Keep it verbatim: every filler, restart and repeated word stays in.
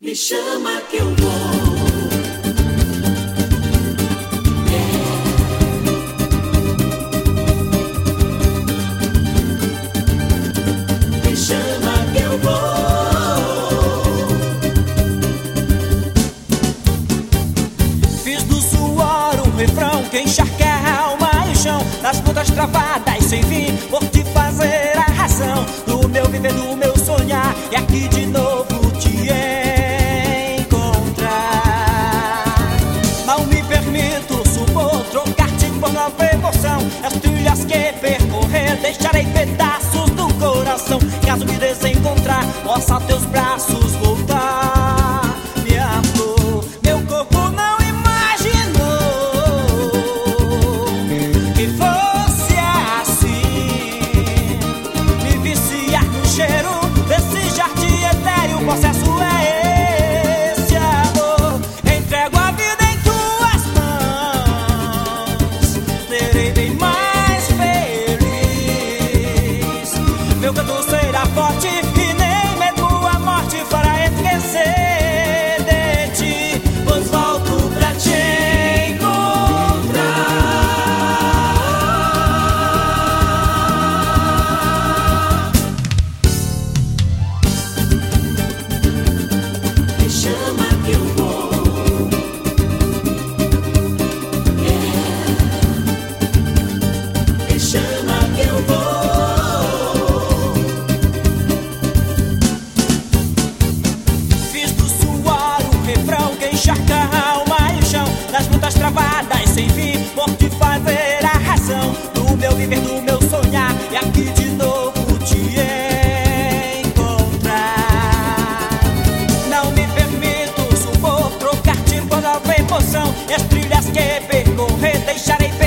Me chama que eu vou. Me chama que eu vou. Fiz do suor um refrão que encharca a alma e o chão, das lutas travadas sem fim, por te fazer a razão do meu viver, do meu sonhar, e aqui de novo te nova emoção. As trilhas que percorrer deixarei pedaços do coração. Caso me desencontrar, possa teus braços voltar. Minha flor, meu corpo não imaginou que fosse assim. Me viciar no cheiro desse jardim etéreo. O processo é esse, amor. Entrego a vida em tuas mãos, serei bem mais feliz. Meu canto será forte e nem mesmo a morte fará esquecer de ti, pois volto pra te encontrar. Me chama que eu vou. Me chama que eu vou. Fiz do suor um refrão que encharca a alma e o chão, das lutas travadas sem fim, por te fazer a razão do meu viver, do meu sonhar, e aqui de novo te encontrar. Não me permito supor, trocar-te por nova emoção, e as trilhas que percorrer deixarei